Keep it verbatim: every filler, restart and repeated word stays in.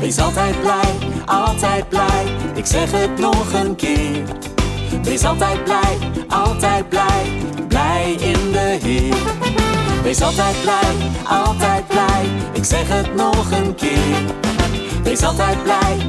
Wees altijd blij, altijd blij, ik zeg het nog een keer. Wees altijd blij, altijd blij, blij in de Heer. Wees altijd blij, altijd blij, ik zeg het nog een keer. Wees altijd blij,